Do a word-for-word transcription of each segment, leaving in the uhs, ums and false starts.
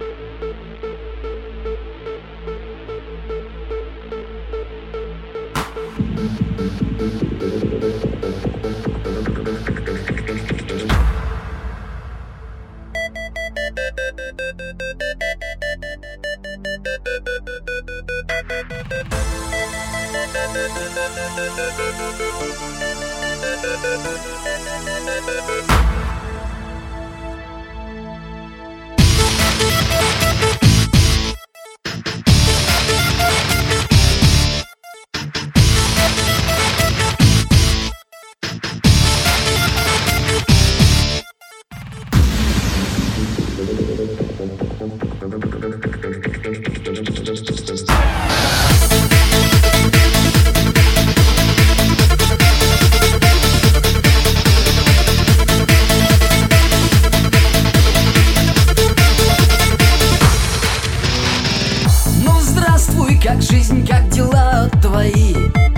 Ну здравствуй, как жизнь, как дела твои?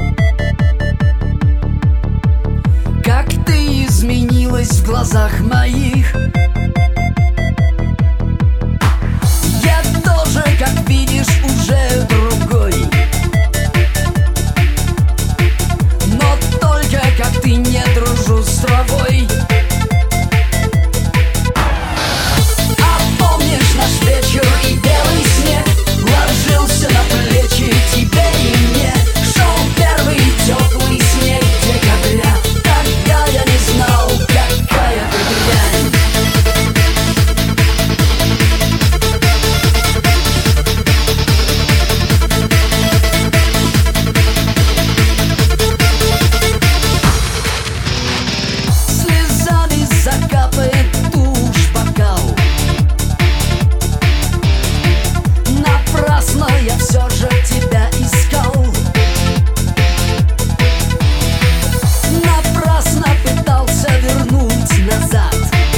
Как ты изменилась в глазах моих? Я тоже, как видишь, уже другой. Но только как ты не дружу с травой. А помнишь наш вечер и белый снег? Ложился на плечи тебе и мне. Шел первый теплый снег декабря. Тогда я не знал, какая ты дрянь. Слезами закапает тушь бокал. Напрасно я все же тебя искал. Напрасно пытался вернуть назад.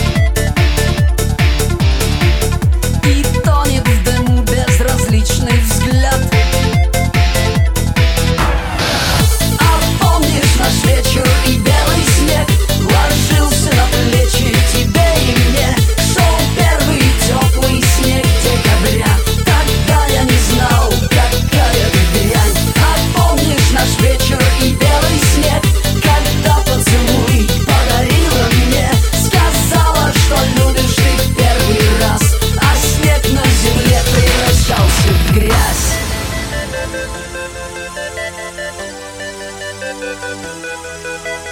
И тонет в дыму безразличный взгляд. А помнишь наш вечер и белый снег? Ложился на плечи тебе и мне. Шел первый теплый снег декабря. Тогда я не знал, какая ты дрянь. А помнишь наш вечер и белый снег? Когда поцелуй подарила мне. Сказала, что любишь ты в первый раз. А снег на земле превращался в грязь.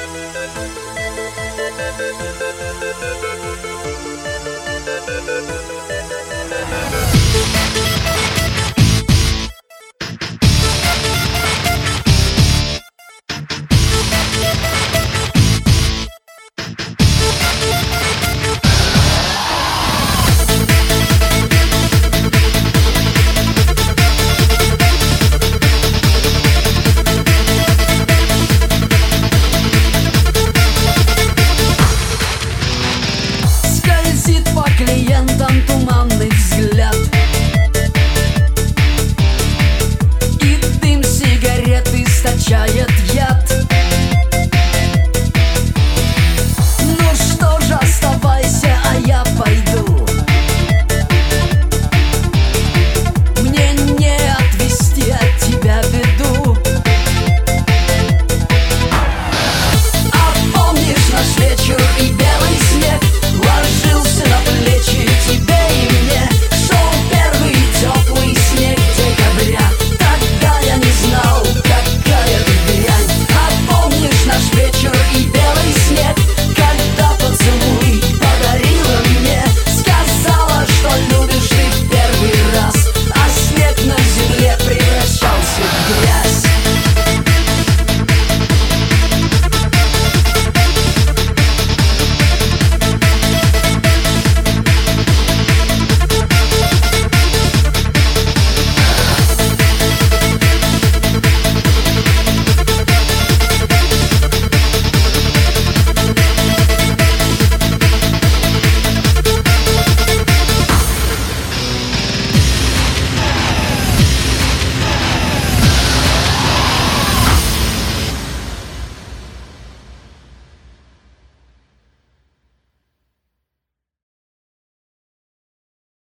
Thank you.